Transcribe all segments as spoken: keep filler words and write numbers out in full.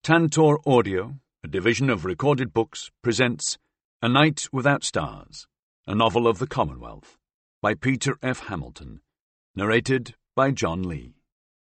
Tantor Audio, a division of Recorded Books, presents A Night Without Stars, a novel of the Commonwealth, by Peter F. Hamilton, narrated by John Lee.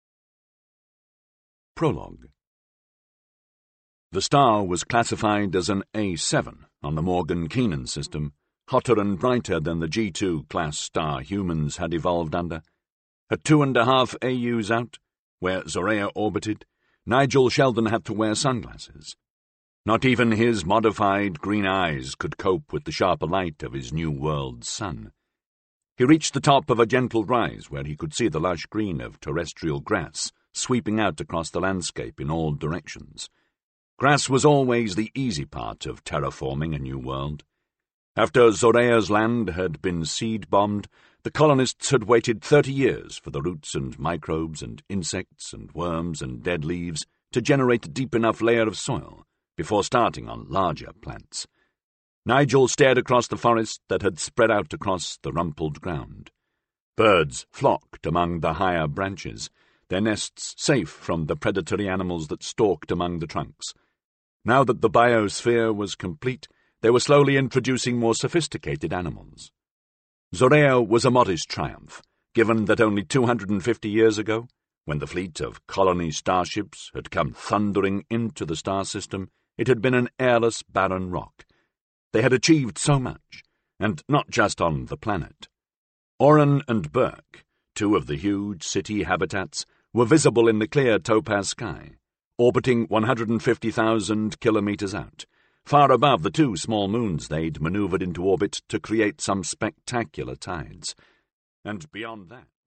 Prologue. The star was classified as an A seven on the Morgan-Keenan system, hotter and brighter than the G two class star humans had evolved under. At two and a half A Us out, where Zorea orbited, Nigel Sheldon had to wear sunglasses. Not even his modified green eyes could cope with the sharper light of his new world's sun. He reached the top of a gentle rise where he could see the lush green of terrestrial grass sweeping out across the landscape in all directions. Grass was always the easy part of terraforming a new world. After Zorea's land had been seed-bombed, the colonists had waited thirty years for the roots and microbes and insects and worms and dead leaves to generate a deep enough layer of soil before starting on larger plants. Nigel stared across the forest that had spread out across the rumpled ground. Birds flocked among the higher branches, their nests safe from the predatory animals that stalked among the trunks. Now that the biosphere was complete, they were slowly introducing more sophisticated animals. Zorea was a modest triumph, given that only two hundred fifty years ago, when the fleet of colony starships had come thundering into the star system, it had been an airless, barren rock. They had achieved so much, and not just on the planet. Oran and Burke, two of the huge city habitats, were visible in the clear topaz sky, orbiting one hundred fifty thousand kilometers out, far above the two small moons they'd maneuvered into orbit to create some spectacular tides. And beyond that,